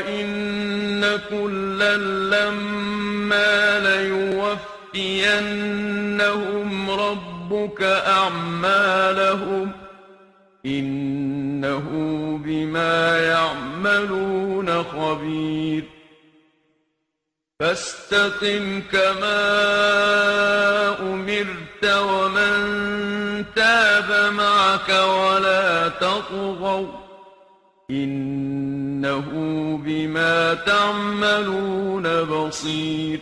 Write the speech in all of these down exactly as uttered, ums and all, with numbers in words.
وإن كلا لما ليوفينهم ربك أعمالهم إنه بما يعملون خبير فاستقم كما أمرت ومن تاب معك ولا تطغوا إنه بما تعملون بصير.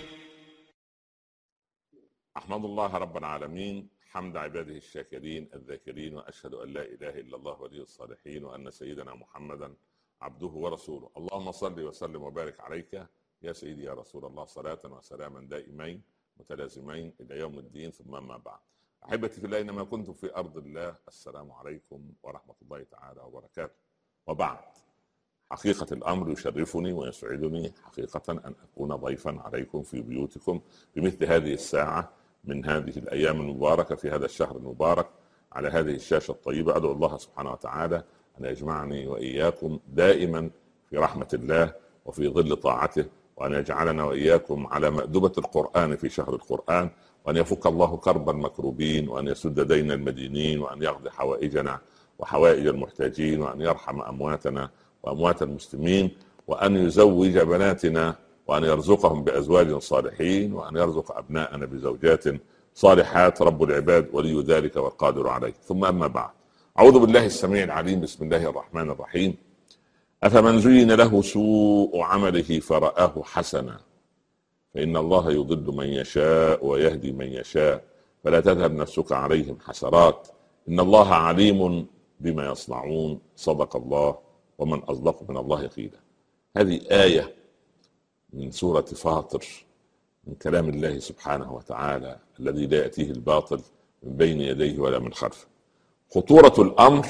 أحمد الله رب العالمين حمد عباده الشاكرين الذاكرين، وأشهد أن لا إله إلا الله ولي الصالحين، وأن سيدنا محمدا عبده ورسوله. اللهم صل وسلم وبارك عليك يا سيدي يا رسول الله، صلاة وسلاما دائمين متلازمين إلى يوم الدين، ثم ما بعد. أحبتي في الله، إنما كنتم في أرض الله، السلام عليكم ورحمة الله تعالى وبركاته. وبعد، حقيقة الأمر يشرفني ويسعدني حقيقة أن أكون ضيفا عليكم في بيوتكم بمثل هذه الساعة من هذه الأيام المباركة في هذا الشهر المبارك على هذه الشاشة الطيبة. أدعو الله سبحانه وتعالى أن يجمعني وإياكم دائما في رحمة الله وفي ظل طاعته، وأن يجعلنا وإياكم على مأدبة القرآن في شهر القرآن، وأن يفك الله كرب المكروبين، وأن يسد دين المدينين، وأن يقضي حوائجنا وحوائج المحتاجين، وأن يرحم أمواتنا وأموات المسلمين، وأن يزوج بناتنا، وأن يرزقهم بأزواج صالحين، وأن يرزق أبناءنا بزوجات صالحات. رب العباد ولي ذلك والقادر عليه. ثم أما بعد، أعوذ بالله السميع العليم، بسم الله الرحمن الرحيم. أفمن زين له سوء عمله فرآه حسنا فإن الله يضل من يشاء ويهدي من يشاء فلا تذهب نفسك عليهم حسرات إن الله عليم بما يصنعون. صدق الله، ومن أصدق من الله قيلا. هذه آية من سورة فاطر من كلام الله سبحانه وتعالى الذي لا يأتيه الباطل من بين يديه ولا من خلفه. خطورة الأمر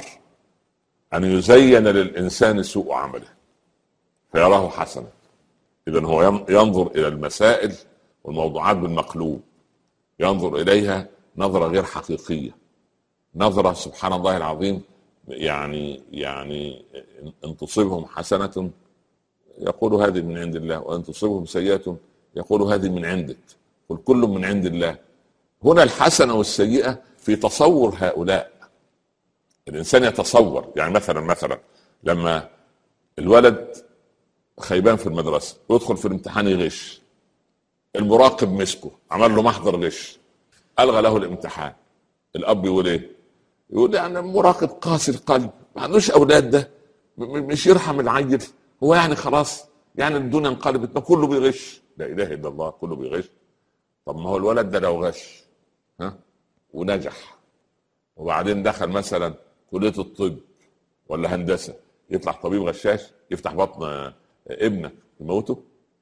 أن يزين للإنسان سوء عمله فيراه حسنا. إذن هو ينظر إلى المسائل والموضوعات بالمقلوب، ينظر إليها نظرة غير حقيقية، نظرة سبحان الله العظيم. يعني يعني إن تصيبهم حسنة يقول هذه من عند الله، وإن تصيبهم سيئة يقول هذه من عندك، قل كل من عند الله. هنا الحسنة والسيئة في تصور هؤلاء. الإنسان يتصور، يعني مثلا مثلا لما الولد خيبان في المدرسة يدخل في الامتحان يغش، المراقب مسكه عمل له محضر غش، ألغى له الامتحان، الأب يقول إيه؟ يقول يعني مراقب قاسي القلب، ما عندوش أولاد، ده مش يرحم العيل، هو يعني خلاص يعني الدنيا انقلبت، ما كله بيغش. لا إله إلا الله، كله بيغش. طب ما هو الولد ده لو غش ها ونجح وبعدين دخل مثلا كلية الطب ولا هندسة، يطلع طبيب غشاش يفتح بطن ابنه يموته؟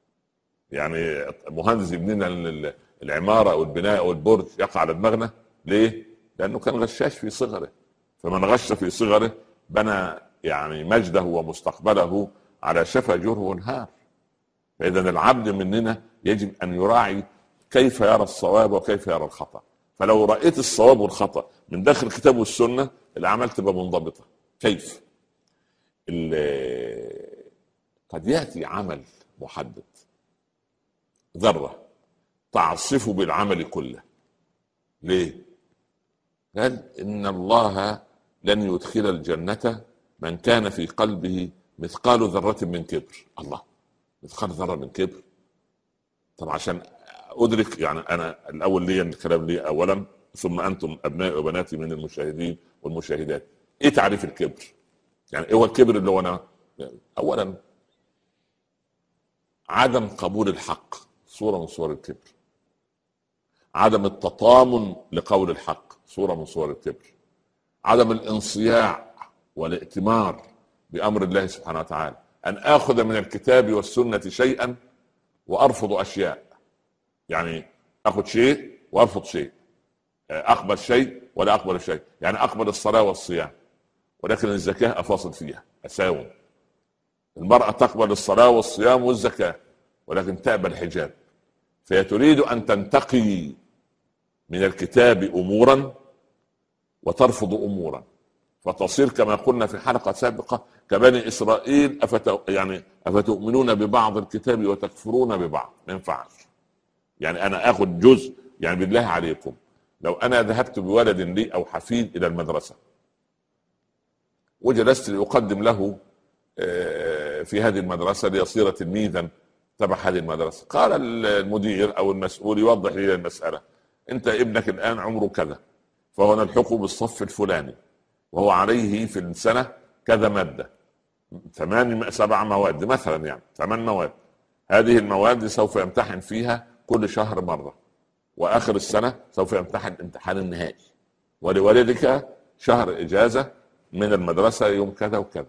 يعني مهندس يبنينا العمارة والبناء والبرج يقع على دماغنا ليه؟ لأنه كان غشاش في صغره، فمن غش في صغره بنى يعني مجده ومستقبله على شفا جره وانهار. فإذا العبد مننا يجب أن يراعي كيف يرى الصواب وكيف يرى الخطأ. فلو رأيت الصواب والخطأ من داخل الكتاب والسنة الأعمال تبقى منضبطة. كيف؟ قد يأتي عمل محدد ذرة تعصف بالعمل كله. ليه؟ قال إن الله لن يدخل الجنة من كان في قلبه مثقال ذرة من كبر. الله، مثقال ذرة من كبر؟ طب عشان أدرك، يعني أنا الأول لي الكلام لي أولا، ثم أنتم أبنائي وبناتي من المشاهدين والمشاهدات، إيه تعريف الكبر؟ يعني إيه هو الكبر اللي هو أنا؟ أولا عدم قبول الحق، صورة من صور الكبر. عدم التطامن لقول الحق، صورة من صور الكبر. عدم الانصياع والائتمار بأمر الله سبحانه وتعالى، أن آخذ من الكتاب والسنة شيئا وأرفض أشياء، يعني أخذ شيء وأرفض شيء، أقبل شيء ولا أقبل شيء. يعني أقبل الصلاة والصيام ولكن الزكاة أفاصل فيها، أساوم. المرأة تقبل الصلاة والصيام والزكاة ولكن تأبى الحجاب، فهي تريد أن تنتقي من الكتاب أمورا وترفض أمورا، فتصير كما قلنا في حلقة سابقة كبني إسرائيل، أفت يعني أفتؤمنون ببعض الكتاب وتكفرون ببعض. ما ينفعش. يعني أنا آخذ جزء، يعني بالله عليكم لو أنا ذهبت بولد لي أو حفيد إلى المدرسة وجلست لأقدم له في هذه المدرسة ليصير تلميذا تبع هذه المدرسة، قال المدير أو المسؤول يوضح لي المسألة: أنت ابنك الآن عمره كذا، فهو نلحقه بالصف الفلاني، وهو عليه في السنة كذا مادة، ثمان سبع مواد مثلا، يعني ثمان مواد. هذه المواد سوف يمتحن فيها كل شهر مرة، وآخر السنة سوف يمتحن الامتحان النهائي، ولوالدك شهر إجازة من المدرسة يوم كذا وكذا،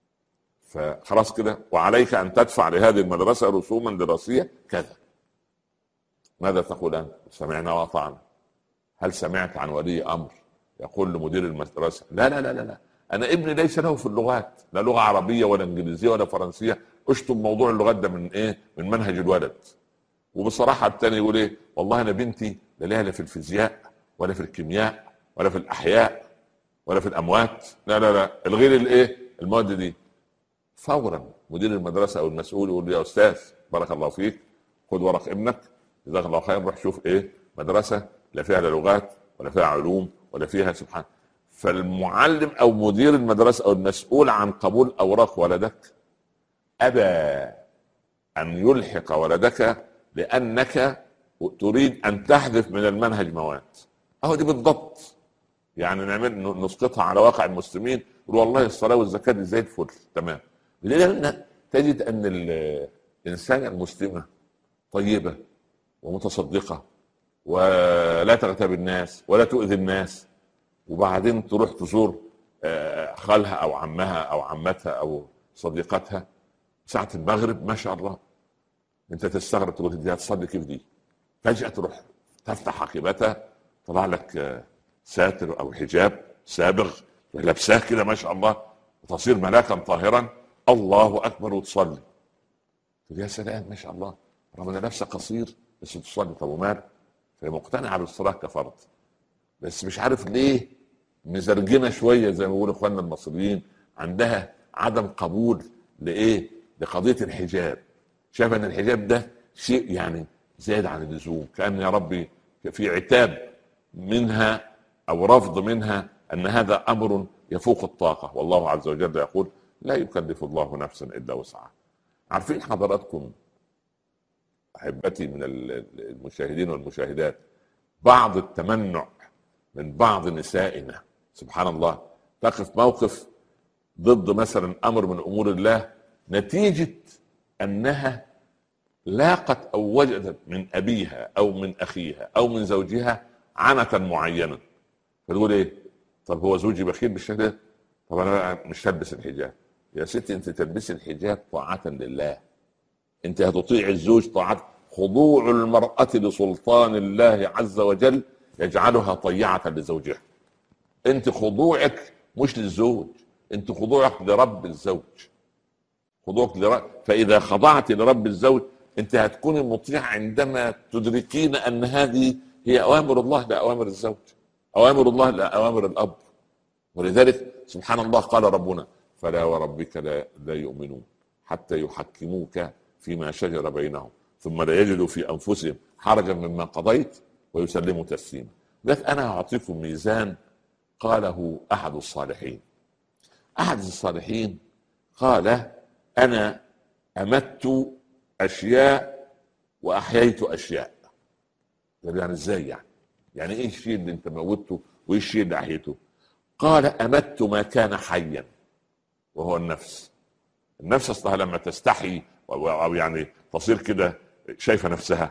فخلاص كده، وعليك أن تدفع لهذه المدرسة رسوما دراسية كذا. ماذا تقول أنت؟ سمعنا وأطعنا. هل سمعت عن ولي أمر يقول لمدير المدرسة: لا لا لا لا لا أنا ابني ليس له في اللغات، لا لغة عربية ولا إنجليزية ولا فرنسية، اشطب موضوع اللغات ده من إيه؟ من منهج الولد. وبصراحة التاني يقول إيه؟ والله أنا بنتي لا لها لا في الفيزياء ولا في الكيمياء ولا في الأحياء ولا في الأموات، لا لا لا الغير الإيه؟ المواد دي. فورا مدير المدرسة أو المسؤول يقول: يا أستاذ بارك الله فيك، خذ ورق ابنك جزاك الله خير، روح شوف إيه مدرسة لا فيها لا لغات ولا فيها علوم ولا فيها سبحان. فالمعلم أو مدير المدرسة أو المسؤول عن قبول أوراق ولدك أبى أن يلحق ولدك لأنك تريد أن تحذف من المنهج مواد. أهو دي بالضبط، يعني نعمل نسقطها على واقع المسلمين، والله الصلاة والزكاة دي زي الفل تمام. لأن تجد أن الإنسان المسلمة طيبة ومتصدقة ولا تغتاب الناس ولا تؤذي الناس، وبعدين تروح تزور خالها أو عمها أو عمتها أو صديقتها ساعة المغرب، ما شاء الله أنت تستغرب تقول دي هتصلي كيف دي؟ فجأة تروح تفتح حقيبتها طلع لك ساتر أو حجاب سابغ لابساه كده ما شاء الله، وتصير ملاكا طاهرا، الله أكبر، وتصلي. يا سلام ما شاء الله، رغم ان نفسها قصير بس تصلي. طب ومال؟ فهي مقتنعه بالصلاه كفرض، بس مش عارف ليه مزرجنه شويه زي ما بيقولوا اخواننا المصريين، عندها عدم قبول لايه؟ لقضيه الحجاب. شايف ان الحجاب ده شيء يعني زاد عن اللزوم، كأن يا ربي في عتاب منها او رفض منها، ان هذا امر يفوق الطاقه، والله عز وجل يقول: لا يكلف الله نفسا الا وسعها. عارفين حضراتكم احبتي من المشاهدين والمشاهدات بعض التمنع من بعض نسائنا، سبحان الله، تقف موقف ضد مثلا امر من امور الله نتيجه انها لاقت او وجدت من ابيها او من اخيها او من زوجها عنة معينه، فتقول ايه؟ طب هو زوجي بخيل بالشكل ده، طب انا مش هلبس الحجاب. يا ستي انت تلبسي الحجاب طاعة لله، انت هتطيع الزوج طاعة. خضوع المرأة لسلطان الله عز وجل يجعلها طيعة لزوجها. انت خضوعك مش للزوج، انت خضوعك لرب الزوج، خضوعك لرب. فاذا خضعت لرب الزوج انت هتكوني مطيعة عندما تدركين ان هذه هي اوامر الله لا اوامر الزوج، اوامر الله لا اوامر الاب. ولذلك سبحان الله قال ربنا: فلا وربك لا, لا يؤمنون حتى يحكموك فيما شجر بينهم ثم لا يجدوا في أنفسهم حرجا مما قضيت ويسلموا تسليما. لذلك أنا أعطيكم ميزان قاله أحد الصالحين. أحد الصالحين قال: أنا أمت أشياء وأحييت أشياء. يعني إزاي يعني؟ يعني إيه الشيء اللي أنت موته وإيه الشيء اللي أحييته؟ قال: أمت ما كان حيا وهو النفس. النفس اصلها لما تستحي او يعني تصير كده شايفه نفسها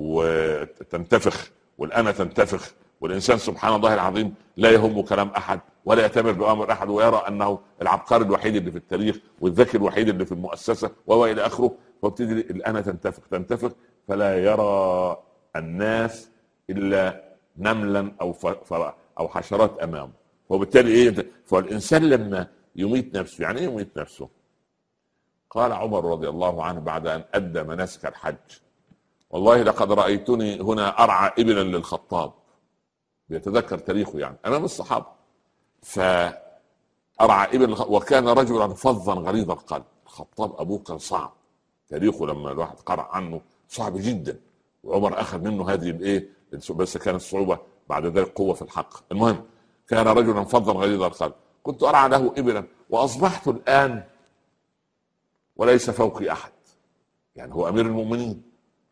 وتنتفخ، والانا تنتفخ، والانسان سبحان الله العظيم لا يهم كلام احد ولا يأتمر بامر احد، ويرى انه العبقري الوحيد اللي في التاريخ والذكي الوحيد اللي في المؤسسه والى اخره، وابتدي الانا تنتفخ تنتفخ فلا يرى الناس الا نملا او او حشرات امامه. وبالتالي ايه؟ فالانسان لما يميت نفسه، يعني ايه يميت نفسه؟ قال عمر رضي الله عنه بعد ان ادى مناسك الحج: والله لقد رايتني هنا ارعى ابلا للخطاب. بيتذكر تاريخه يعني امام الصحابه. فقال أرعى إبل، وكان رجلا فظا غليظ القلب. الخطاب أبوه كان صعب، تاريخه لما الواحد قرأ عنه صعب جدا، وعمر أخذ منه هذه الإيه، بس كانت الصعوبة بعد ذلك قوة في الحق. المهم كان رجلا فظا غليظ القلب، كنت أرعى له إبلا وأصبحت الآن وليس فوقي أحد. يعني هو أمير المؤمنين.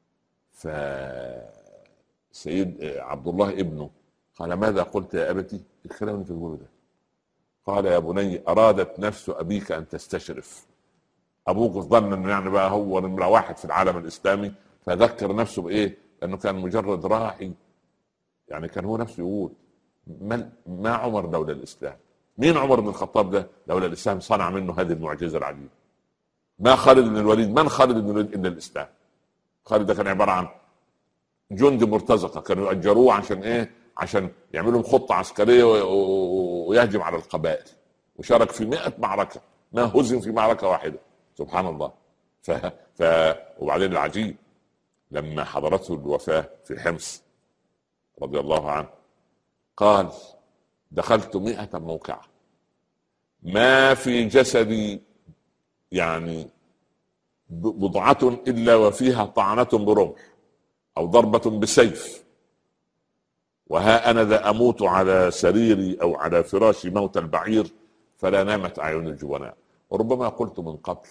فسيد عبد الله ابنه قال ماذا قلت يا أبتي؟ الكلام اللي تقوله ده. قال يا بني أرادت نفس أبيك أن تستشرف. أبوك ظن أنه يعني بقى هو نمرة واحد في العالم الإسلامي، فذكر نفسه بإيه؟ لأنه كان مجرد راعي. يعني كان هو نفسه يقول ما عمر لولا الإسلام؟ مين عمر بن الخطاب ده لولا الإسلام صنع منه هذه المعجزة العجيبة؟ ما خالد بن الوليد، من خالد بن الوليد إلا الإسلام. خالد ده كان عبارة عن جندي مرتزقة، كانوا يأجروه عشان إيه؟ عشان يعملوا خطة عسكرية ويهجم على القبائل، وشارك في مئة معركة ما هزم في معركة واحدة. سبحان الله. ف... ف... وبعدين العجيب لما حضرته الوفاة في حمص رضي الله عنه قال دخلت مئة موقعة ما في جسدي يعني بضعة إلا وفيها طعنة برمح أو ضربة بسيف، وها أنا ذا أموت على سريري أو على فراشي موت البعير فلا نامت أعين الجبناء. وربما قلت من قبل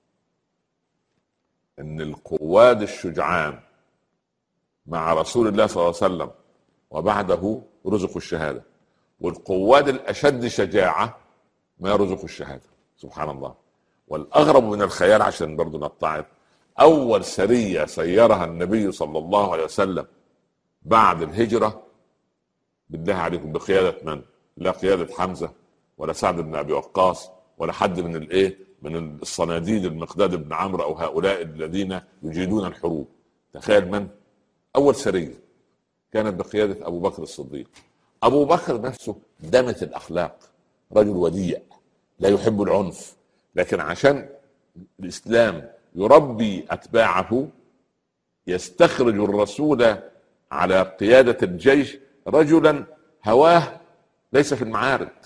أن القواد الشجعان مع رسول الله صلى الله عليه وسلم وبعده رزقوا الشهادة، والقواد الأشد شجاعة ما رزقوا الشهادة. سبحان الله. والأغرب من الخيال عشان برضو نتعظ، أول سرية سيرها النبي صلى الله عليه وسلم بعد الهجرة بالله عليكم بقيادة من؟ لا قيادة حمزة ولا سعد بن أبي وقاص ولا حد من الإيه من الصناديد المقداد بن عمرو أو هؤلاء الذين يجيدون الحروب. تخيل من أول سرية كانت بقيادة أبو بكر الصديق. أبو بكر نفسه دمت الأخلاق، رجل وديع لا يحب العنف، لكن عشان الإسلام يربي أتباعه يستخرج الرسول على قيادة الجيش رجلا هواه ليس في المعارك.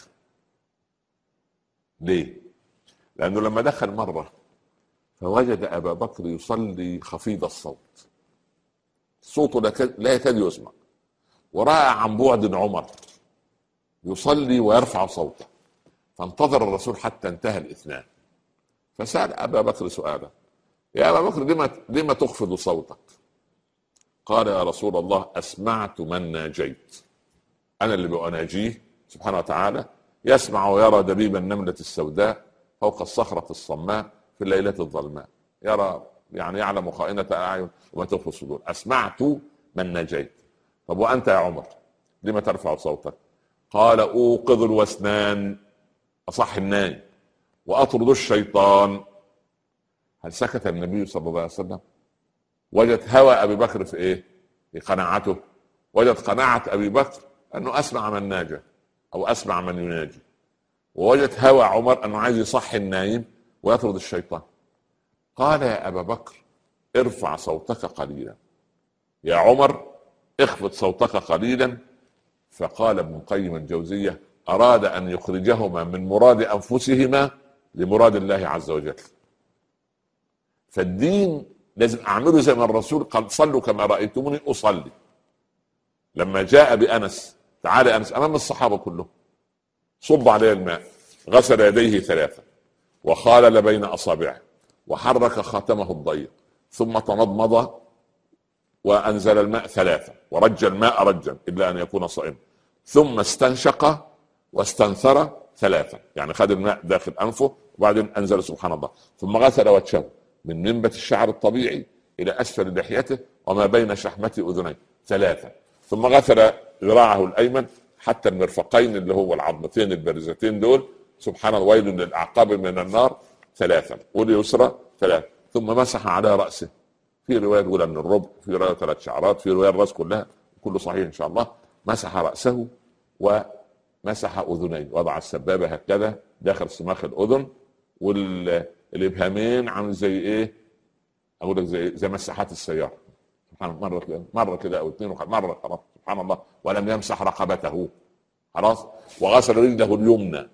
ليه؟ لأنه لما دخل مرة فوجد أبا بكر يصلي خفيض الصوت، صوته لا يكاد يسمع، ورأى عن بعد عمر يصلي ويرفع صوته، فانتظر الرسول حتى انتهى الاثنان، فسأل أبا بكر سؤالا: يا أبا بكر لما, لما تخفض صوتك؟ قال: يا رسول الله أسمعت من ناجيت، أنا اللي بأناجيه سبحانه وتعالى، يسمع ويرى دبيب النملة السوداء فوق الصخرة الصماء في الليلة الظلماء، يرى يعني يعلم خائنة الأعين وما تخفي الصدور. أسمعت من ناجيت. طب وأنت يا عمر لما ترفع صوتك؟ قال: أوقظ الوسنان، أصح الناي، وأطرد الشيطان. هل سكت النبي صلى الله عليه وسلم؟ وجد هوى أبي بكر في إيه؟ في قناعته. وجد قناعة أبي بكر أنه أسمع من ناجى أو أسمع من يناجي، ووجد هوى عمر أنه عايز يصحي النايم ويطرد الشيطان. قال: يا أبا بكر ارفع صوتك قليلا، يا عمر اخفض صوتك قليلا. فقال ابن القيم الجوزية: أراد أن يخرجهما من مراد أنفسهما لمراد الله عز وجل. فالدين لازم أعمله زي ما الرسول قال: صلوا كما رأيتموني أصلي. لما جاء بأنس: تعال أنس أمام الصحابة كلهم، صب عليه الماء، غسل يديه ثلاثة وخالل بين أصابعه وحرك خاتمه الضيق ثم تمضمض وأنزل الماء ثلاثة ورج الماء رجا إلا أن يكون صائما، ثم استنشق واستنثر ثلاثة، يعني خد الماء داخل أنفه وبعدين أنزل سبحان الله، ثم غسل وجهه من منبت الشعر الطبيعي إلى أسفل لحيته وما بين شحمة أذنيه ثلاثة، ثم غسل ذراعه الأيمن حتى المرفقين اللي هو العظمتين البارزتين دول، سبحان الله، ويل للأعقاب من النار ثلاثة، واليسرى ثلاثة، ثم مسح على رأسه. في رواية تقول أن الربع، في رواية ثلاث شعرات، في رواية الرأس كلها، كله صحيح إن شاء الله. مسح رأسه ومسح أذنيه، وضع السبابة هكذا داخل سماخ الأذن، والإبهامين عامل زي إيه؟ أقول لك زي زي مساحات السيارة، مرة كده مرة كده أو اثنين مرة، خلاص سبحان الله. ولم يمسح رقبته، خلاص. وغسل رجله اليمنى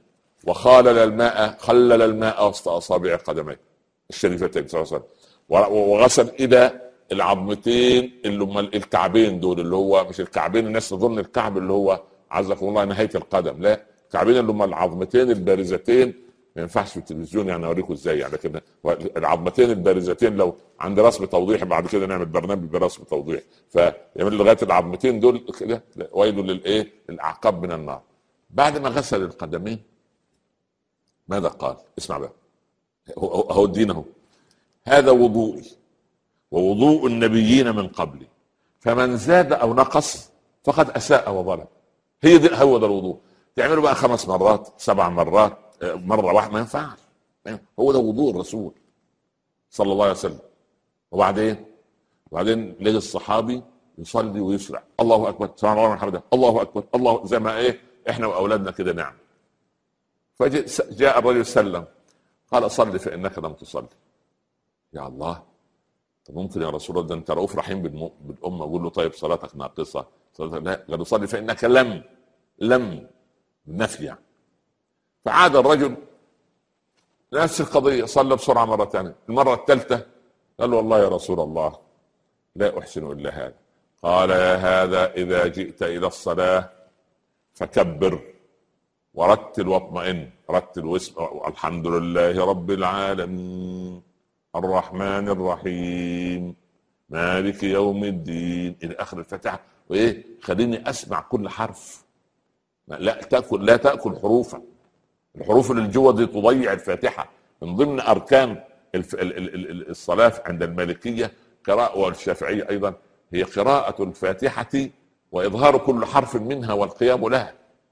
وخالل الماء خلل الماء وسط اصابع قدميه الشريفتين صلى الله عليه وسلم، وغسل الى العظمتين اللي هم الكعبين دول، اللي هو مش الكعبين الناس تظن الكعب اللي هو عزكم الله نهايه القدم، لا، الكعبين اللي هم العظمتين البارزتين. ما ينفعش في التلفزيون يعني اوريكم ازاي يعني، لكن العظمتين البارزتين لو عند رسم توضيح بعد كده نعمل برنامج برسم توضيح، فيعمل لغايه العظمتين دول كده ويل للايه؟ الاعقاب من النار. بعد ما غسل القدمين ماذا قال؟ اسمع بقى، هو الدين اهو، هذا وضوئي ووضوء النبيين من قبلي، فمن زاد او نقص فقد اساء وظلم. هي دي، هو ده الوضوء. تعملوا بقى خمس مرات سبع مرات مره واحده ما ينفعش، هو ده وضوء الرسول صلى الله عليه وسلم. وبعدين وبعدين لقى الصحابي يصلي ويسرع، الله اكبر سبحان الله والحمد لله الله اكبر الله، زي ما ايه احنا واولادنا كده نعم. فجاء الرجل سلم قال صلي فانك لم تصلي. يا الله، طب ممكن يا رسول الله ده انت رؤوف رحيم بالامه، اقول له طيب صلاتك ناقصه؟ صلاتك لا، قال صلي فانك لم لم نفي يعني. فعاد الرجل نفس القضيه، صلى بسرعه مره ثانيه، المره الثالثه قال له والله يا رسول الله لا احسن الا هذا. قال يا هذا اذا جئت الى الصلاه فكبر ورتل واطمئن، رتل واسم الحمد لله رب العالمين الرحمن الرحيم مالك يوم الدين الى اخر الفاتحه. وايه خليني اسمع كل حرف، لا تاكل لا تاكل حروفا، الحروف اللي جوه دي تضيع الفاتحه. من ضمن اركان الف... الصلاه عند المالكيه قراءه، والشافعيه ايضا، هي قراءه الفاتحه واظهار كل حرف منها والقيام لها.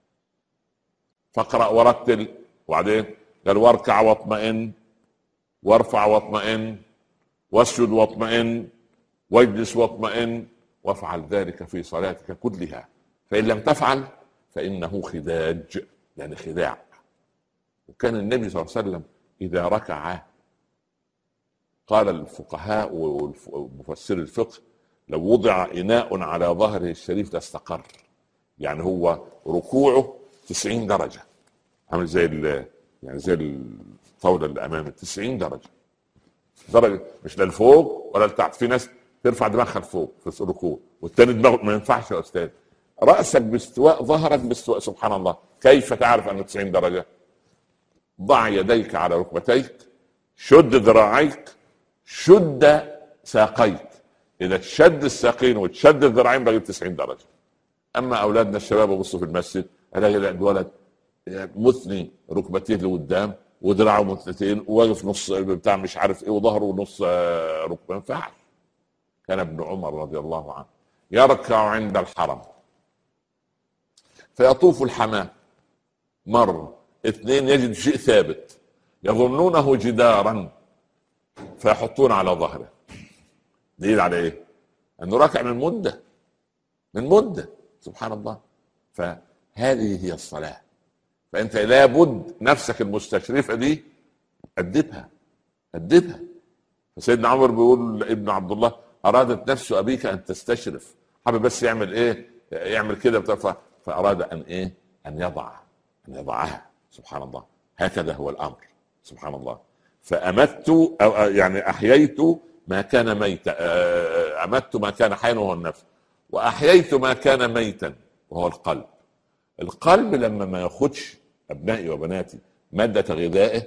فاقرا ورتل، وبعدين قال واركع واطمئن وارفع واطمئن واسجد واطمئن واجلس واطمئن، وافعل ذلك في صلاتك كلها، فان لم تفعل فانه خداج، يعني خداع. وكان النبي صلى الله عليه وسلم اذا ركع، قال الفقهاء ومفسر الفقه لو وضع اناء على ظهره الشريف لاستقر، يعني هو ركوعه تسعين درجه، عامل زي يعني زي الطاوله اللي امامه تسعين درجه، درجه مش للفوق ولا لتحت. في ناس ترفع دماغها لفوق في الركوع، والتاني دماغه ما ينفعش يا استاذ. راسك باستواء ظهرك باستواء، سبحان الله. كيف تعرف انه تسعين درجه؟ ضع يديك على ركبتيك، شد ذراعيك، شد ساقيك. اذا تشد الساقين وتشد الذراعين بقى تسعين درجه. اما اولادنا الشباب بصوا في المسجد الاقي الولد مثني ركبتيه لقدام وذراعه مثنتين وواقف نص بتاع مش عارف ايه وظهره نص ركبه. ما ينفعش. كان ابن عمر رضي الله عنه يركع عند الحرم فيطوف الحمام، مر اثنين يجد شيء ثابت يظنونه جدارا فيحطون على ظهره. دليل على ايه؟ انه راكع من مده من مده سبحان الله. فهذه هي الصلاه. فانت لابد نفسك المستشرفه دي ادبها ادبها. فسيدنا عمر بيقول لابن عبد الله ارادت نفس ابيك ان تستشرف، حابب بس يعمل ايه؟ يعمل كده، فاراد ان ايه؟ ان يضع ان يضعها. سبحان الله. هكذا هو الامر سبحان الله. فامت أو يعني احييت ما كان ميتا، امت ما كان حيا وهو النفس، واحييت ما كان ميتا وهو القلب. القلب لما ما ياخدش ابنائي وبناتي ماده غذائه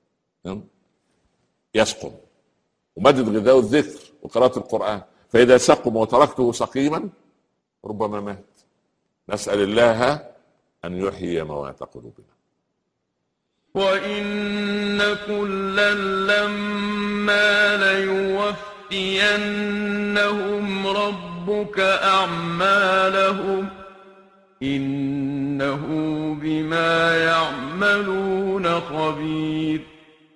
يسقم، وماده غذائه الذكر وقراءه القران، فاذا سقم وتركته سقيما ربما مات. نسال الله ان يحيي موات قلوبنا. وإن كلا لما ليوفينهم ربك أعمالهم إنه بما يعملون خبير.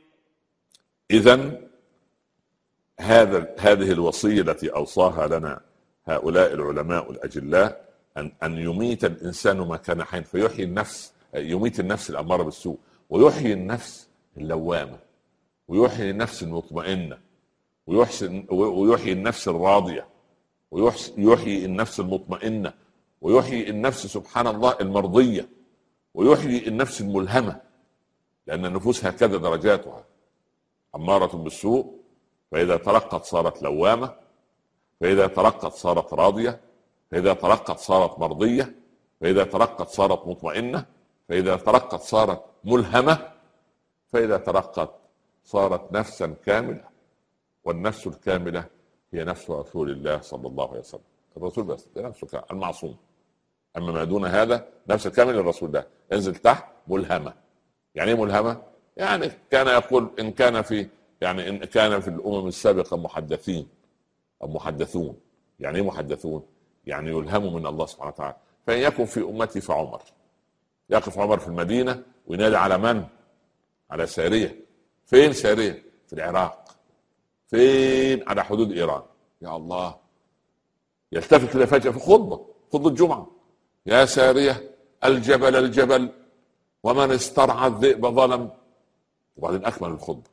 إذن هذا هذه الوصية التي أوصاها لنا هؤلاء العلماء الأجلاء، أن أن يميت الإنسان ما كان حيا، فيحيي النفس، يميت النفس الأمارة بالسوء، ويحيي النفس اللوامة، ويحيي النفس المطمئنة، ويحسن ويحيي النفس الراضية، ويحيي النفس المطمئنة، ويحيي النفس سبحان الله المرضية، ويحيي النفس الملهمة. لأن النفوس هكذا درجاتها، أمارة بالسوء، فإذا ترقت صارت لوامة، فإذا ترقت صارت راضية، فإذا ترقت صارت مرضية، فإذا ترقت صارت مطمئنة، فإذا ترقت صارت ملهمة، فإذا ترقت صارت نفسا كاملة. والنفس الكاملة هي نفس رسول الله صلى الله عليه وسلم. الرسول بس نفسه المعصوم. أما ما دون هذا نفس كامل الرسول ده انزل تحت ملهمة. يعني ايه ملهمة؟ يعني كان يقول إن كان في يعني إن كان في الأمم السابقة محدثين أو محدثون. يعني ايه محدثون؟ يعني يلهموا من الله سبحانه وتعالى. فإن يكن في أمتي فعمر. يقف عمر في المدينة وينادي على من؟ على سارية. فين سارية؟ في العراق. فين؟ على حدود إيران. يا الله، يلتفت كده فجأة في خطبة خطبة الجمعة: يا سارية الجبل الجبل ومن استرعى الذئب ظلم. وبعدين أكمل الخطبة.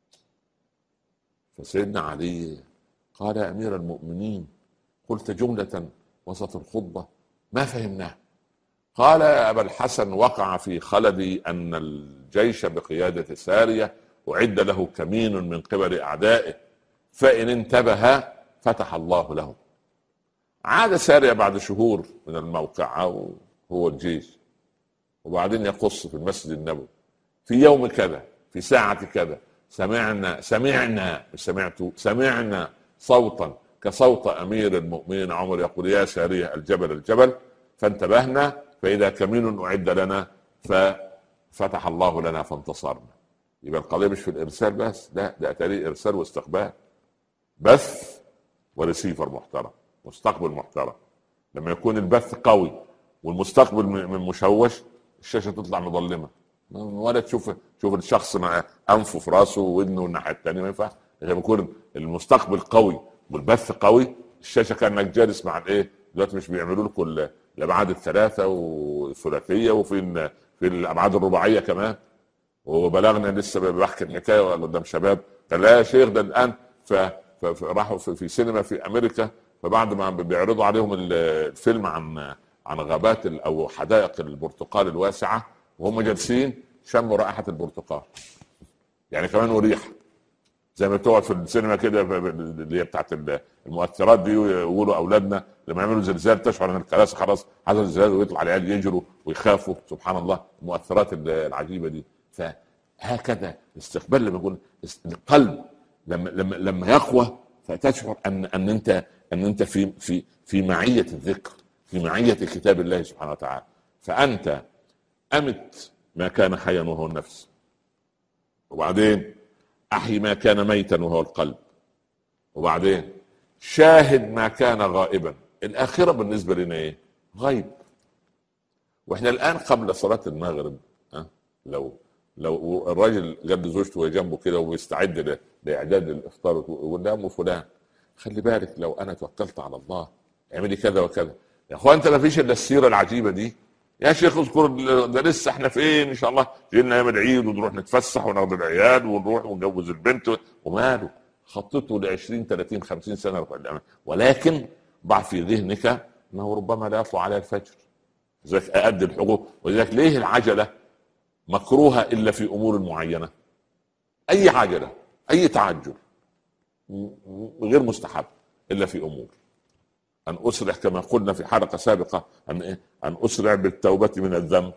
فسيدنا علي قال: يا أمير المؤمنين، قلت جملة وسط الخطبة ما فهمناها. قال: يا أبا الحسن، وقع في خلدي أن الجيش بقيادة سارية أعد له كمين من قبل أعدائه، فإن انتبه فتح الله له. عاد سارية بعد شهور من الموقعة وهو الجيش، وبعدين يقص في المسجد النبوي: في يوم كذا في ساعة كذا سمعنا سمعنا سمعت سمعنا صوتا كصوت أمير المؤمنين عمر يقول: يا سارية الجبل الجبل، فانتبهنا فإذا كمين أعد لنا ففتح الله لنا فانتصرنا. يبقى القضية مش في الإرسال بس، لا، ده أتاري إرسال واستقبال، بث ورسيفر محترم، مستقبل محترم. لما يكون البث قوي والمستقبل من مشوش الشاشة تطلع مظلمة، ولا تشوف تشوف الشخص أنفه في راسه وودنه الناحية الثانية، ما ينفع. لما يكون المستقبل قوي والبث قوي الشاشة كأنك جالس مع الإيه. دلوقتي مش بيعملوا لكم الأبعاد الثلاثة والثلاثية وفي في الأبعاد الرباعية كمان. وبلغنا لسه بحكي الحكاية قدام شباب قال: لا يا شيخ، ده الآن فراحوا في, في سينما في أمريكا، فبعد ما بيعرضوا عليهم الفيلم عن عن غابات او حدائق البرتقال الواسعه، وهم جالسين شموا رائحه البرتقال. يعني كمان وريحه زي ما بتقعد في السينما كده اللي هي بتاعت المؤثرات دي، ويقولوا اولادنا لما يعملوا زلزال تشعر ان الكراسي خلاص حصل زلزال، ويطلع العيال يجروا ويخافوا. سبحان الله، المؤثرات العجيبه دي. فهكذا الاستقبال لما يقول القلب لما لما لما يقوى، فتشعر ان ان انت ان انت في في في معيه الذكر، في معيه كتاب الله سبحانه وتعالى. فانت امت ما كان حيا وهو النفس، وبعدين احي ما كان ميتا وهو القلب، وبعدين شاهد ما كان غائبا. الاخره بالنسبه لنا ايه؟ غيب. واحنا الان قبل صلاه المغرب، ها لو لو الراجل جاب زوجته وهي جنبه كده وبيستعد لاعداد الافطار ويقول لها: ام فلان خلي بالك لو انا توكلت على الله اعملي كذا وكذا. يا اخوان انت ما فيش الا السيره العجيبه دي. يا شيخ اذكر ده لسه احنا فين ان شاء الله، جينا ايام العيد ونروح نتفسح وناخد العيال ونروح ونجوز البنت، وماله خطته ل عشرين ثلاثين خمسين سنه. ولكن ضع في ذهنك انه ربما لا يطلع على الفجر، لذلك اادي الحقوق. ولذلك ليه العجله مكروهه الا في امور معينه؟ اي عجله اي تعجل غير مستحب الا في امور. ان اسرع كما قلنا في حلقه سابقه ان إيه؟ ان اسرع بالتوبه من الذنب،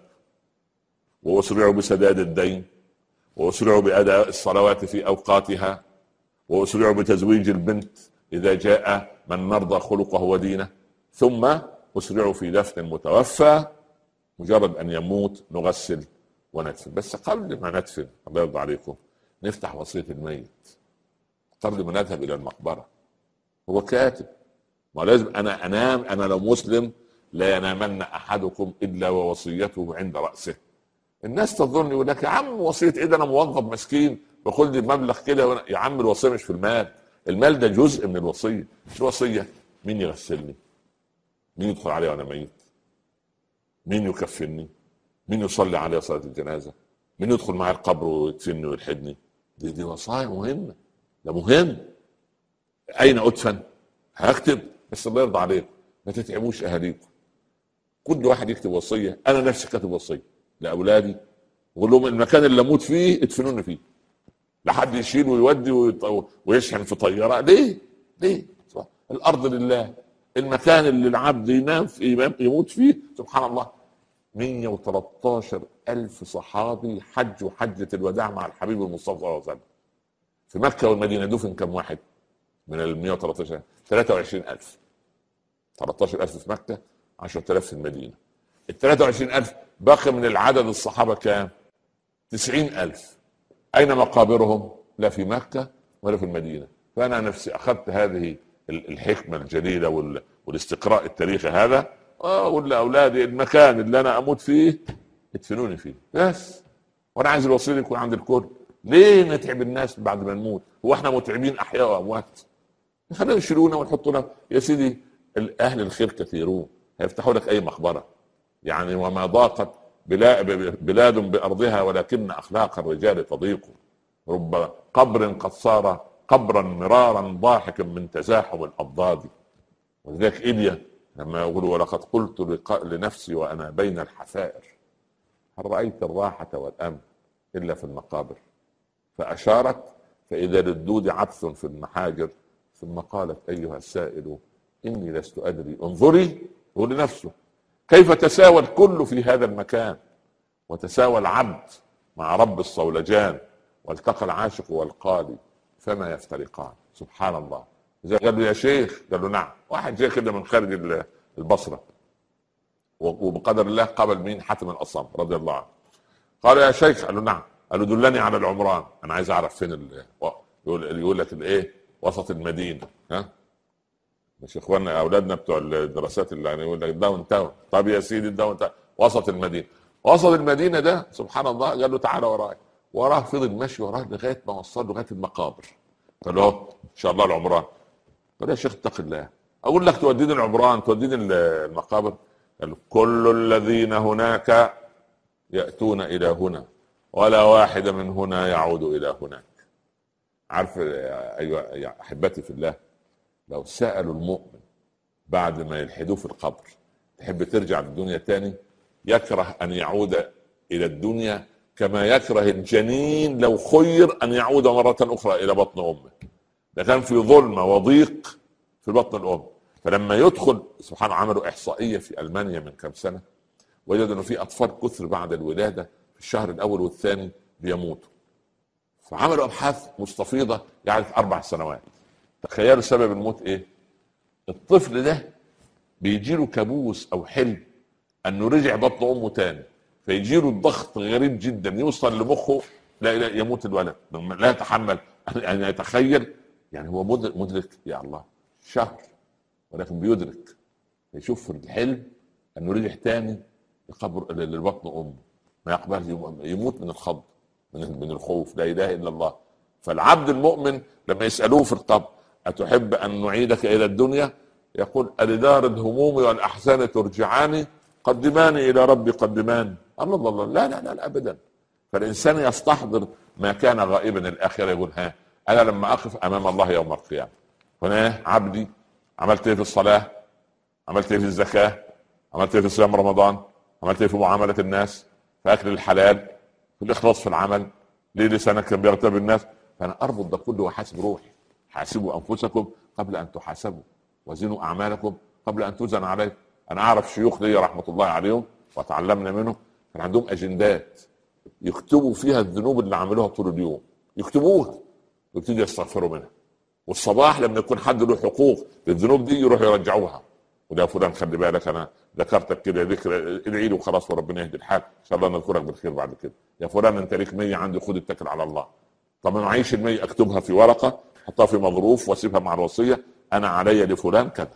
واسرع بسداد الدين، واسرع باداء الصلوات في اوقاتها، واسرع بتزويج البنت اذا جاء من نرضى خلقه ودينه، ثم اسرع في دفن المتوفى. مجرد ان يموت نغسل وندفن. بس قبل ما ندفن الله يرضى عليكم نفتح وصيه الميت قبل ما نذهب الى المقبره. هو كاتب، ما لازم انا انام. انا لو مسلم لا ينامن احدكم الا ووصيته عند راسه. الناس تظن يقول لك: يا عم وصيه ايه؟ ده انا موظف مسكين باخد لي مبلغ كده. يا عم الوصيه مش في المال، المال ده جزء من الوصيه. الوصيه مين يغسلني؟ مين يدخل علي وانا ميت؟ مين يكفني؟ مين يصلي علي صلاه الجنازه؟ مين يدخل معي القبر ويدفني ويلحدني؟ دي دي وصايا مهمه، ده مهم. اين ادفن؟ هكتب، بس الله يرضى عليكم ما تتعبوش اهاليكم. كل واحد يكتب وصيه. انا نفسي كاتب وصيه لاولادي وقول لهم المكان اللي اموت فيه ادفنوني فيه، لحد يشيل ويودي ويشحن في طياره. ليه؟ ليه؟ الارض لله، المكان اللي العبد ينام فيه يموت فيه. سبحان الله، مئة وثلاثة عشر ألف صحابي حجوا حجة الوداع مع الحبيب المصطفى صلى الله عليه وسلم. في مكة والمدينة دفن كم واحد من ال مئة وثلاثة عشر؟ ثلاثة وعشرين ألف. ثلاثة عشر ألف في مكة، عشرة آلاف في المدينة. ال ثلاثة وعشرين ألف بقي من العدد الصحابة كام؟ تسعين ألف. أين مقابرهم؟ لا في مكة ولا في المدينة. فأنا نفسي أخذت هذه الحكمة الجليلة والاستقراء التاريخي هذا، أقول لأولادي المكان اللي أنا أموت فيه ادفنوني فيه بس. وأنا عايز الوصية يكون عند الكل. ليه نتعب الناس بعد ما نموت؟ هو احنا متعبين أحياء وأموات؟ خلينا يشيلونا ويحطونا. يا سيدي أهل الخير كثيرون، هيفتحوا لك أي مقبرة يعني. وما ضاقت بلاد بأرضها ولكن أخلاق الرجال تضيق. رب قبر قد صار قبرا مرارا ضاحكا من تزاحم الأضداد. ولذلك إيليا لما يقول ولقد قلت لنفسي وأنا بين الحفائر هل رأيت الراحة والأمن إلا في المقابر؟ فأشارت فإذا للدود عبث في المحاجر، ثم قالت أيها السائل إني لست أدري. انظري هو لنفسه كيف تساوى الكل في هذا المكان، وتساوى العبد مع رب الصولجان، والتقى العاشق والقالي فما يفترقان. سبحان الله. قال له يا شيخ، قال له نعم. واحد جاي كده من خارج البصرة، وبقدر الله قابل مين؟ حاتم الأصم رضي الله عنه. قال يا شيخ، قال له نعم. قال له دلني على العمران، انا عايز اعرف فين ال... يقول, يقول لك الايه؟ وسط المدينه. ها مش اخواننا اولادنا بتوع الدراسات اللي يعني يقول لك داون تاون. طب يا سيدي الداون تاون وسط المدينه. وسط المدينه ده سبحان الله قال له تعالى وراي. وراه فضل ماشي وراه لغايه ما وصل لغايه المقابر. قال له ان شاء الله العمران. قال يا شيخ اتق الله، اقول لك توديني العمران توديني المقابر؟ قال له كل الذين هناك ياتون الى هنا ولا واحد من هنا يعود الى هناك. عارف ايها يا احبتي في الله، لو سالوا المؤمن بعد ما يلحدوه في القبر تحب ترجع للدنيا تاني؟ يكره ان يعود الى الدنيا كما يكره الجنين لو خير ان يعود مره اخرى الى بطن امه. ده كان في ظلمه وضيق في بطن الام. فلما يدخل سبحان الله، عملوا احصائيه في المانيا من كم سنه، وجدوا انه في اطفال كثر بعد الولاده في الشهر الاول والثاني بيموتوا. فعملوا ابحاث مستفيضه يعني في اربع سنوات. تخيلوا سبب الموت ايه؟ الطفل ده بيجيله كابوس او حلم انه رجع بطن امه تاني، فيجيله الضغط غريب جدا يوصل لمخه لا لا يموت الولد، لا يتحمل ان يتخيل. يعني هو مدرك يا الله شهر، ولكن بيدرك يشوف في الحلم انه رجع تاني لقبر لبطن امه، ما يقبل يموت من الخض من الخوف. لا اله الا الله. فالعبد المؤمن لما يسالوه في القبر اتحب ان نعيدك الى الدنيا؟ يقول ألدار الهموم والاحزان ترجعاني قدماني الى ربي قدماني. الله الله لا لا لا ابدا. فالانسان يستحضر ما كان غائبا الاخره. يقول ها انا لما اقف امام الله يوم القيامه هنا عبدي عملت ايه في الصلاه؟ عملت ايه في الزكاه؟ عملت ايه في صيام رمضان؟ عملت ايه في معامله الناس؟ في اكل الحلال؟ في الاخلاص في العمل؟ ليه لسانك كان بيغتاب الناس؟ فانا اربط ده كله وحاسب روحي. حاسبوا انفسكم قبل ان تحاسبوا وزنوا اعمالكم قبل ان توزن عليكم. انا اعرف شيوخ لي رحمه الله عليهم وتعلمنا منهم، كان عندهم اجندات يكتبوا فيها الذنوب اللي عملوها طول اليوم، يكتبوها ويبتدوا يستغفروا منها. والصباح لما يكون حد له حقوق للذنوب دي يروحوا يرجعوها. وده فلان خلي بالك انا ذكرتك كده ذكر ادعي له وخلاص وربنا يهدي الحال ان شاء الله نذكرك بالخير بعد كده. يا فلان انت ليك مية عندي خد اتكل على الله. طب انا معيش المية اكتبها في ورقه احطها في مظروف واسيبها مع الوصيه انا علي لفلان كذا.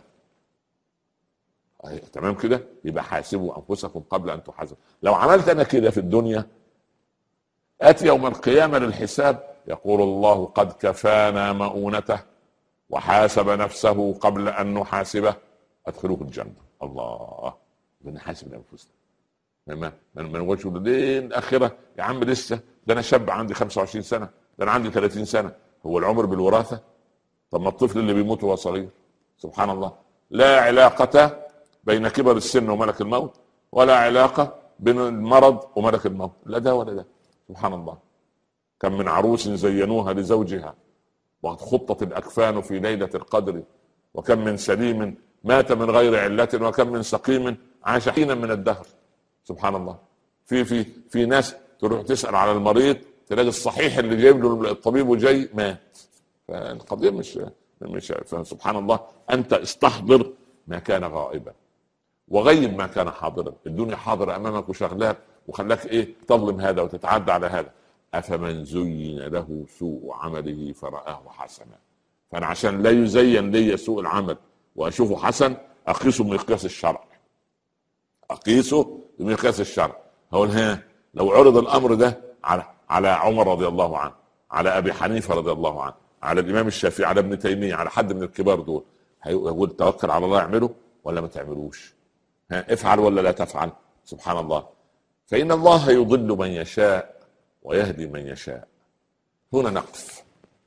تمام كده؟ يبقى حاسبوا انفسكم قبل ان تحاسبوا. لو عملت انا كده في الدنيا اتي يوم القيامه للحساب يقول الله قد كفانا مؤونته وحاسب نفسه قبل ان نحاسبه ادخلوه الجنه. الله بنحاسب انفسنا ما من من وجه لين الاخره. يا عم لسه ده انا شاب عندي خمسة وعشرين سنه، ده انا عندي ثلاثين سنه. هو العمر بالوراثه؟ طب ما الطفل اللي بيموت وهو صغير سبحان الله لا علاقه بين كبر السن وملك الموت، ولا علاقه بين المرض وملك الموت، لا ده ولا ده. سبحان الله. كم من عروس زينوها لزوجها وقد خطت الأكفان في ليلة القدر، وكم من سليم مات من غير علة، وكم من سقيم عاش حينا من الدهر. سبحان الله. في في في ناس تروح تسأل على المريض تلاقي الصحيح اللي جايب له الطبيب وجاي مات. فالقضية مش مش سبحان الله. أنت استحضر ما كان غائبا وغيب ما كان حاضرا. الدنيا حاضرة أمامك وشغلاك وخلاك إيه تظلم هذا وتتعدى على هذا. أفمن زين له سوء عمله فرآه حسنا. فأنا عشان لا يزين لي سوء العمل وأشوفه حسن أقيسه بمقياس الشرع. أقيسه بمقياس الشرع. هقول ها لو عرض الأمر ده على على عمر رضي الله عنه، على أبي حنيفة رضي الله عنه، على الإمام الشافعي، على ابن تيمية، على حد من الكبار دول، هيقول توكل على الله اعمله ولا ما تعملوش؟ ها افعل ولا لا تفعل؟ سبحان الله. فإن الله يضل من يشاء ويهدي من يشاء. هنا نقف.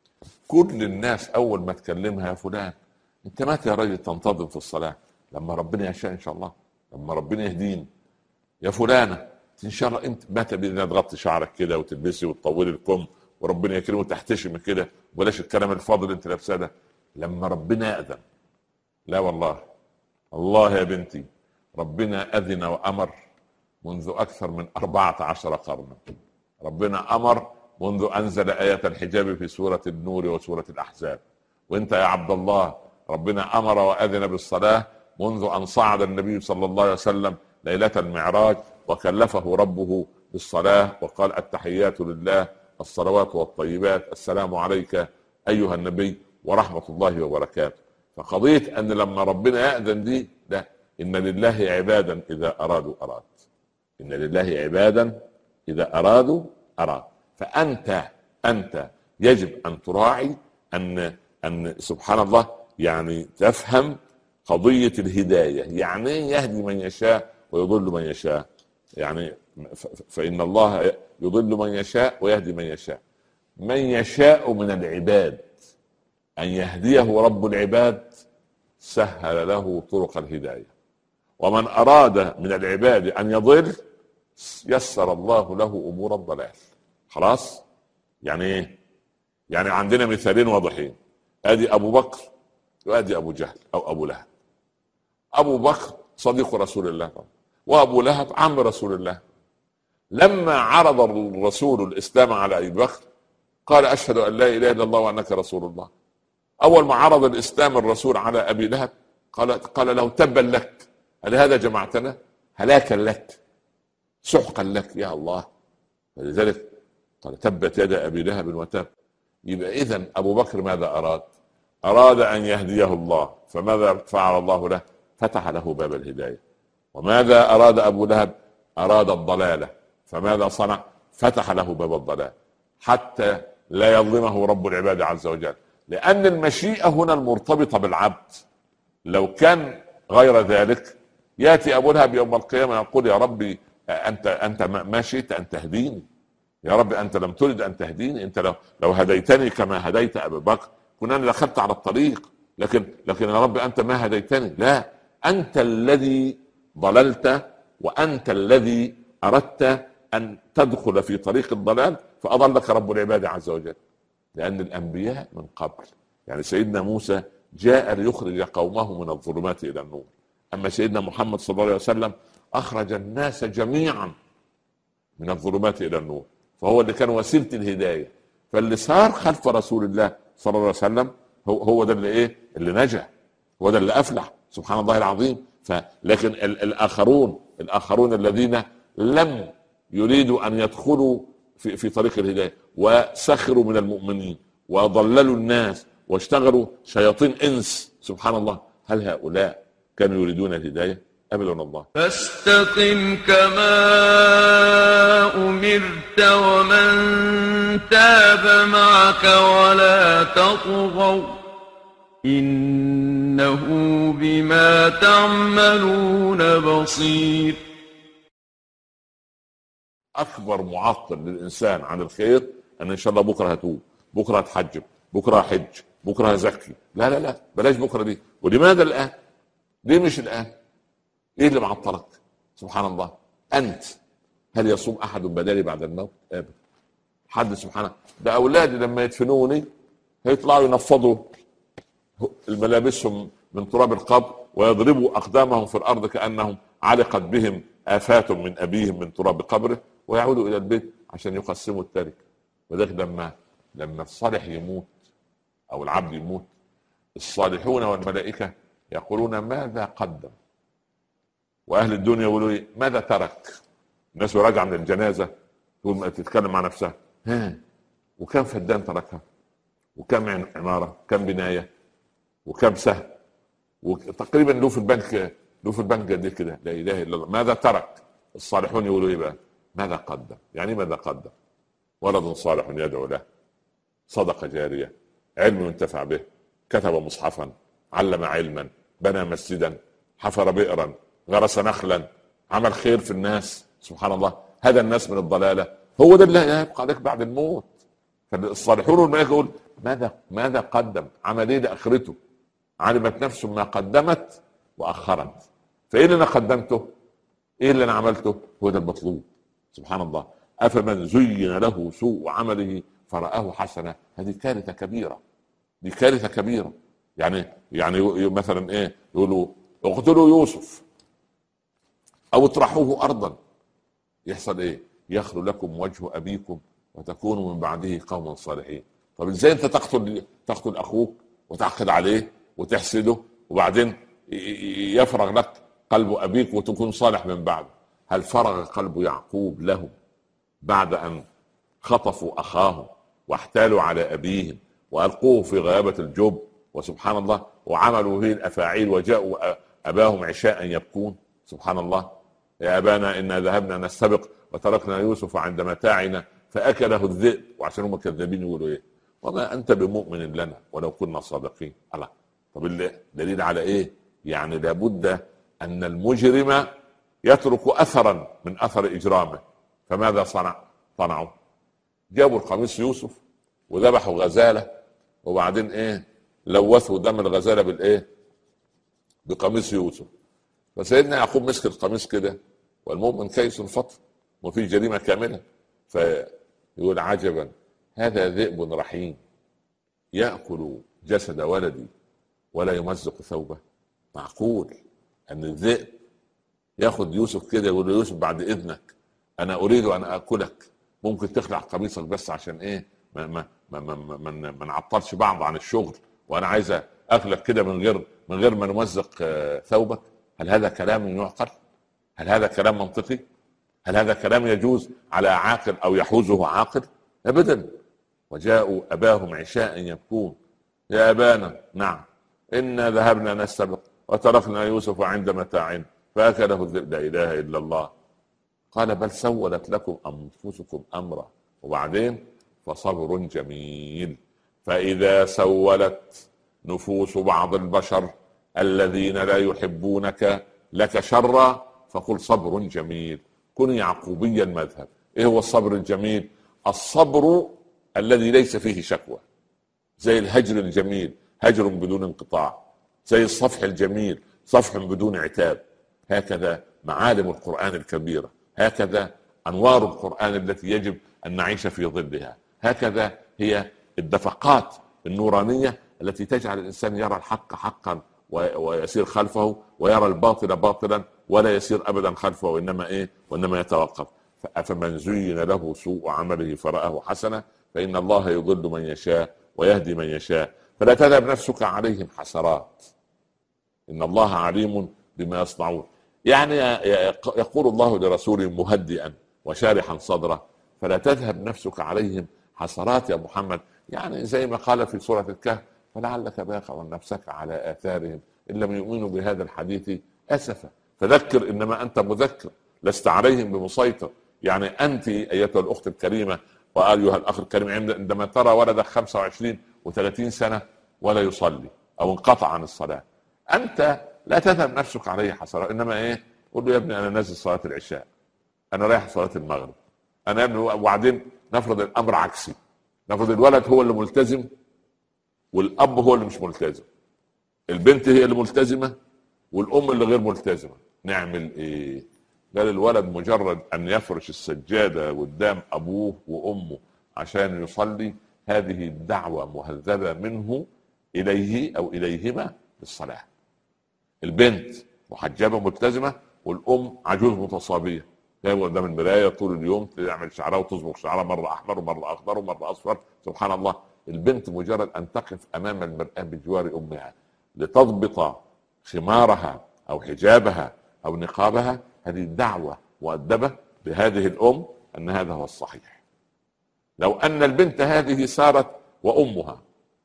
كل الناس أول ما تكلمها يا فلان أنت متى يا راجل تنتظم في الصلاة؟ لما ربنا يشاء إن شاء الله، لما ربنا يهدين. يا فلانة إن شاء الله أنت متى بدنا تغطي شعرك كده وتلبسي وتطولي الكم وربنا يكرمه وتحتشم كده، بلاش الكلام الفاضل أنت لابسه ده، لما ربنا يأذن. لا والله الله يا بنتي ربنا أذن وأمر منذ أكثر من أربعة عشر قرنا. ربنا أمر منذ أنزل آية الحجاب في سورة النور وسورة الأحزاب. وانت يا عبد الله ربنا أمر وأذن بالصلاة منذ أن صعد النبي صلى الله عليه وسلم ليلة المعراج وكلفه ربه بالصلاة وقال التحيات لله الصلوات والطيبات السلام عليك أيها النبي ورحمة الله وبركاته. فقضية أن لما ربنا يأذن دي لا، إن لله عبادا إذا أرادوا أراد. إن لله عبادا إذا أرادوا أراد. فأنت أنت يجب أن تراعي أن أن سبحان الله يعني تفهم قضية الهداية. يعني يهدي من يشاء ويضل من يشاء. يعني فإن الله يضل من يشاء ويهدي من يشاء. من يشاء من العباد أن يهديه رب العباد سهل له طرق الهداية، ومن أراد من العباد أن يضل يسر الله له أمور الضلال. خلاص. يعني ايه؟ يعني عندنا مثالين واضحين، ادي ابو بكر وادي ابو جهل او ابو لهب. ابو بكر صديق رسول الله وابو لهب عم رسول الله. لما عرض الرسول الاسلام على ابي بكر قال اشهد ان لا اله الا الله وانك رسول الله. اول ما عرض الاسلام الرسول على ابي لهب قال قال له تبا لك، هذا جمعتنا؟ هلاكا لك، سحقا لك يا الله. فلذلك قال تبت يد ابي لهب وتب. يبقى اذن ابو بكر ماذا اراد؟ اراد ان يهديه الله، فماذا فعل الله له؟ فتح له باب الهدايه. وماذا اراد ابو لهب؟ اراد الضلاله، فماذا صنع؟ فتح له باب الضلال حتى لا يظلمه رب العباد عز وجل. لان المشيئه هنا المرتبطه بالعبد. لو كان غير ذلك ياتي ابو لهب يوم القيامه يقول يا ربي انت انت ما شئت ان تهديني، يا رب انت لم ترد ان تهديني، انت لو لو هديتني كما هديت ابي بكر كنا انا دخلت على الطريق، لكن لكن يا رب انت ما هديتني. لا، انت الذي ضللت وانت الذي اردت ان تدخل في طريق الضلال فاضلك رب العباد عز وجل. لان الانبياء من قبل، يعني سيدنا موسى جاء ليخرج قومه من الظلمات الى النور، اما سيدنا محمد صلى الله عليه وسلم اخرج الناس جميعا من الظلمات الى النور، فهو اللي كان وسيله الهدايه. فاللي صار خلف رسول الله صلى الله عليه وسلم هو هو ده اللي ايه اللي نجح، هو ده اللي افلح. سبحان الله العظيم. فلكن الاخرون الاخرون الذين لم يريدوا ان يدخلوا في في طريق الهدايه وسخروا من المؤمنين وضللوا الناس واشتغلوا شياطين انس، سبحان الله، هل هؤلاء كانوا يريدون الهدايه؟ ابدا الله. فاستقم كما امرت ومن تاب معك ولا تطغوا انه بما تعملون بصير. اكبر معطل للانسان عن الخير ان ان شاء الله بكره هتوب، بكره هتحجب، بكره هحج، بكره هزكي. لا لا لا بلاش بكره دي. ولماذا الان؟ ليه مش الان؟ ايه اللي معطلك؟ سبحان الله. انت هل يصوم احد بدالي بعد الموت؟ ابدا. حد سبحانه ده اولادي لما يدفنوني هيطلعوا ينفضوا الملابسهم من تراب القبر ويضربوا اقدامهم في الارض كانهم علقت بهم افات من ابيهم من تراب قبره، ويعودوا الى البيت عشان يقسموا التركه. وذلك لما لما الصالح يموت او العبد يموت، الصالحون والملائكه يقولون ماذا قدم، واهل الدنيا يقولوا لي ماذا ترك. الناس راجعه من الجنازه تقول تتكلم مع نفسها، ها وكم فدان تركها، وكم عماره، كم بنايه، وكم سهم، وتقريبا له في البنك له في البنك قد كده. لا اله الا الله. ماذا ترك؟ الصالحون يقولوا ايه بقى؟ ماذا قدم. يعني ماذا قدم؟ ولد صالح يدعو له، صدقه جاريه، علم ينتفع به، كتب مصحفا، علم علما، بنى مسجدا، حفر بئرا، غرس نخلا، عمل خير في الناس. سبحان الله، هدى الناس من الضلاله. هو ده اللي هيبقى لك بعد الموت. فالصالحون والملائكه يقول ماذا ماذا قدم؟ عمل ايه لاخرته؟ علمت نفس ما قدمت واخرت. فايه اللي انا قدمته؟ ايه اللي انا عملته؟ هو ده المطلوب. سبحان الله. افمن زين له سوء عمله فرآه حسنه. هذه كارثه كبيره، دي كارثه كبيره. يعني يعني مثلا ايه؟ يقولوا اقتلوا يوسف او اطرحوه ارضا، يحصل ايه؟ يخلو لكم وجه ابيكم وتكونوا من بعده قوما صالحين. طب ازاي انت تقتل تقتل اخوك وتعقد عليه وتحسده وبعدين يفرغ لك قلب ابيك وتكون صالح من بعده؟ هل فرغ قلب يعقوب له بعد ان خطفوا اخاه واحتالوا على ابيهم والقوه في غيابه الجب وسبحان الله وعملوا به الافاعيل وجاءوا اباهم عشاء يبكون؟ سبحان الله. يا ابانا انا ذهبنا نستبق وتركنا يوسف عند متاعنا فاكله الذئب. وعشان هم كذابين يقولوا ايه؟ وما انت بمؤمن لنا ولو كنا صادقين. الله. طب دليل على ايه؟ يعني لابد ان المجرم يترك اثرا من اثر اجرامه. فماذا صنع صنعوا؟ جابوا القميص يوسف وذبحوا غزاله وبعدين ايه؟ لوثوا دم الغزاله بالايه؟ بقميص يوسف. فسيدنا يعقوب مسك القميص كده، والمؤمن كيس فطن وفي جريمه كامله، فيقول عجبا هذا ذئب رحيم ياكل جسد ولدي ولا يمزق ثوبه. معقول ان الذئب ياخذ يوسف كده يقول له يوسف بعد اذنك انا اريد ان اكلك، ممكن تخلع قميصك بس عشان ايه؟ ما ما ما ما, ما, ما, ما نعطلش بعض عن الشغل، وانا عايز اكلك كده من غير من غير ما نمزق ثوبك. هل هذا كلام يعقل؟ هل هذا كلام منطقي؟ هل هذا كلام يجوز على عاقل او يحوزه عاقل؟ ابدا. وجاءوا اباهم عشاء يبكون يا ابانا نعم انا ذهبنا نستبق وتركنا يوسف عند متاعنا فاكله الذئب. لا اله الا الله. قال بل سولت لكم انفسكم امرا وبعدين فصبر جميل. فاذا سولت نفوس بعض البشر الذين لا يحبونك لك شرا فقل صبر جميل. كن يعقوبيا مذهب. ايه هو الصبر الجميل؟ الصبر الذي ليس فيه شكوى، زي الهجر الجميل هجر بدون انقطاع، زي الصفح الجميل صفح بدون عتاب. هكذا معالم القرآن الكبيرة، هكذا أنوار القرآن التي يجب أن نعيش في ظلها، هكذا هي الدفقات النورانية التي تجعل الإنسان يرى الحق حقا ويسير خلفه ويرى الباطل باطلا ولا يسير أبدا خلفه وإنما إيه؟ وإنما يتوقف. فمن زين له سوء عمله فرآه حسنة فإن الله يضل من يشاء ويهدي من يشاء فلا تذهب نفسك عليهم حسرات إن الله عليم بما يصنعون. يعني يقول الله لرسوله مهدئا وشارحا صدره فلا تذهب نفسك عليهم حسرات يا محمد. يعني زي ما قال في سورة الكهف فلعلك باخع نفسك على آثارهم إن لم يؤمنوا بهذا الحديث أسفا. فذكر إنما أنت مذكر لست عليهم بمسيطر. يعني أنت أيتها الأخت الكريمة وأيها الأخ الكريم عندما ترى ولدك خمسة وعشرين وثلاثين سنة ولا يصلي أو انقطع عن الصلاة، أنت لا تذهب نفسك عليه حسرة، إنما إيه؟ قل له يا ابني أنا نازل صلاة العشاء، أنا رايح صلاة المغرب، أنا يا ابني. وبعدين نفرض الأمر عكسي، نفرض الولد هو اللي ملتزم والأب هو اللي مش ملتزم، البنت هي اللي ملتزمة والأم اللي غير ملتزمة، نعمل إيه؟ قال الولد مجرد أن يفرش السجادة قدام أبوه وأمه عشان يصلي، هذه الدعوة مهذبة منه إليه أو إليهما بالصلاة. البنت محجبة ملتزمة والأم عجوز متصابية، جايبه قدام المراية طول اليوم تعمل شعرها وتصبغ شعرها مرة أحمر ومرة أخضر ومرة أصفر. سبحان الله، البنت مجرد أن تقف أمام المرآة بجوار أمها لتضبط خمارها أو حجابها أو نقابها، هذه الدعوة مؤدبة بهذه الأم أن هذا هو الصحيح. لو أن البنت هذه صارت وأمها،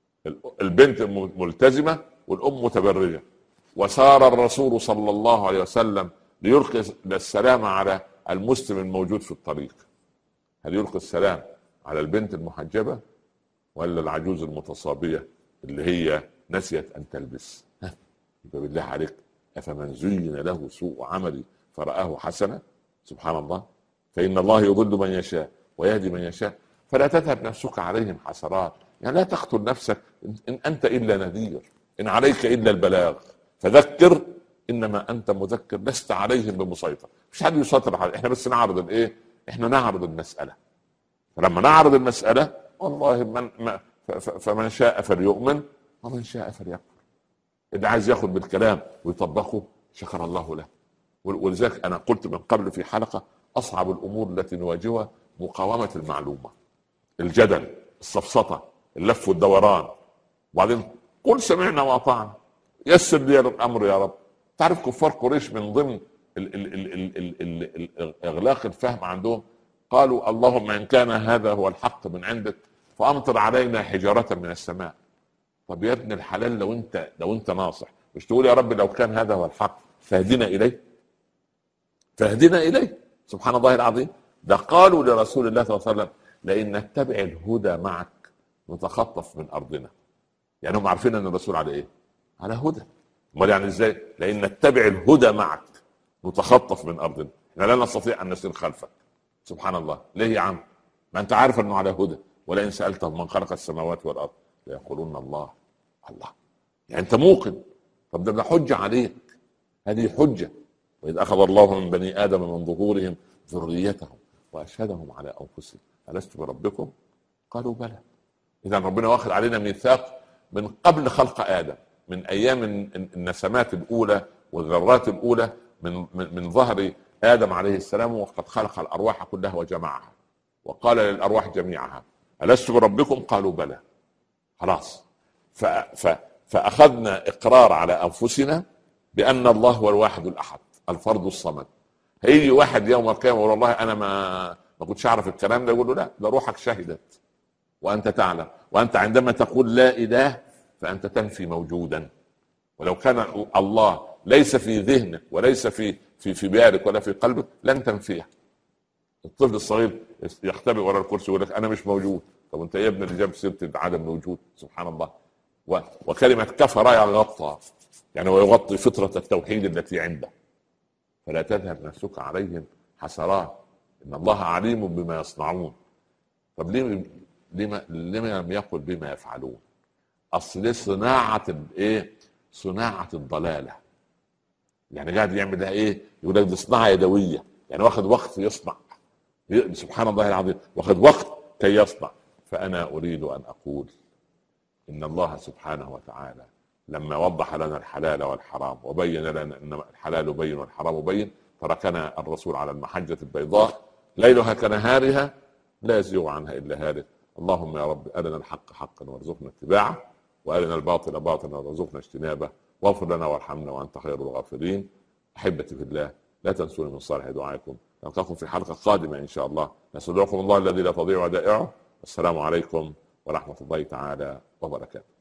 البنت ملتزمة والأم متبرجة، وصار الرسول صلى الله عليه وسلم ليلقي السلام على المسلم الموجود في الطريق، هل يلقي السلام على البنت المحجبة ولا العجوز المتصابية اللي هي نسيت أن تلبس؟ بالله عليك، أفمن زين له سوء عملي فرآه حسنا؟ سبحان الله، فإن الله يضل من يشاء ويهدي من يشاء، فلا تذهب نفسك عليهم حسرات. يعني لا تقتل نفسك، إن أنت إلا نذير، إن عليك إلا البلاغ، فذكر إنما أنت مذكر، لست عليهم بمسيطر. مش حد يسيطر على، إحنا بس نعرض الإيه؟ إحنا نعرض المسألة. فلما نعرض المسألة والله من ما فمن شاء فليؤمن ومن شاء فليكفر. اللي عايز ياخد بالكلام ويطبقه شكر الله له. ولذلك أنا قلت من قبل في حلقة، أصعب الأمور التي نواجهها مقاومة المعلومة، الجدل، السفسطة، اللف والدوران. وبعدين قل سمعنا وأطعنا، يسر لي الأمر يا رب. تعرف كفار قريش من ضمن ال ال ال ال ال ال ال إغلاق الفهم عندهم قالوا اللهم إن كان هذا هو الحق من عندك فأمطر علينا حجارة من السماء. طب يا ابن الحلال، لو أنت لو أنت ناصح مش تقول يا رب لو كان هذا هو الحق فاهدنا إليه، فاهدنا إليه. سبحان الله العظيم. ده قالوا لرسول الله صلى الله عليه وسلم لئن نتبع الهدى معك نتخطف من أرضنا. يعني هم عارفين أن الرسول على إيه؟ على هدى. امال يعني ازاي؟ لان نتبع الهدى معك نتخطف من ارضنا، احنا لا نستطيع ان نسير خلفك. سبحان الله. ليه يا عم؟ ما انت عارف انه على هدى. ولئن سالتهم من خلق السماوات والارض ليقولون الله. الله، يعني انت موقن. طب ده حجه عليك، هذه حجه. واذ اخذ الله من بني ادم من ظهورهم ذريتهم واشهدهم على انفسهم الست بربكم قالوا بلى. اذا ربنا واخذ علينا ميثاق من قبل خلق ادم، من ايام النسمات الاولى والذرات الاولى من من, من ظهر ادم عليه السلام، وقد خلق الارواح كلها وجمعها وقال للارواح جميعها الست بربكم قالوا بلى. خلاص. ف ف فاخذنا اقرار على انفسنا بان الله هو الواحد الاحد الفرد الصمد. هيجي واحد يوم القيامه يقول والله انا ما ما كنتش اعرف الكلام ده، يقول له لا، ده روحك شهدت وانت تعلم. وانت عندما تقول لا اله فانت تنفي موجودا. ولو كان الله ليس في ذهنك وليس في في في بالك ولا في قلبك لن تنفيه. الطفل الصغير يختبئ وراء الكرسي ويقول لك انا مش موجود. طب انت يا ابن اللي جاب سيره عدم الوجود. سبحان الله. وكلمه كفر يغطى، يعني ويغطي فطره التوحيد التي عنده. فلا تذهب نفسك عليهم حسرات، ان الله عليم بما يصنعون. طب ليه لما لما لم يقل بما يفعلون؟ اصل صناعه الايه؟ صناعه الضلاله. يعني قاعد يعمل لها ايه؟ يقول لك دي صناعه يدويه، يعني واخد وقت يصنع. سبحان الله العظيم، واخد وقت كي يصنع. فانا اريد ان اقول ان الله سبحانه وتعالى لما وضح لنا الحلال والحرام وبين لنا ان الحلال بين والحرام بين، تركنا الرسول على المحجه البيضاء ليلها كنهارها لا يزيغ عنها الا هالك. اللهم يا رب ارنا الحق حقا وارزقنا اتباعه، وارنا الباطل باطلا وارزقنا اجتنابه، واغفر لنا وارحمنا وانت خير الغافرين. احبتي في الله، لا تنسوني من صالح دعائكم. نلقاكم في حلقه قادمه ان شاء الله. نستودعكم الله الذي لا تضيع ودائعه. السلام عليكم ورحمه الله تعالى وبركاته.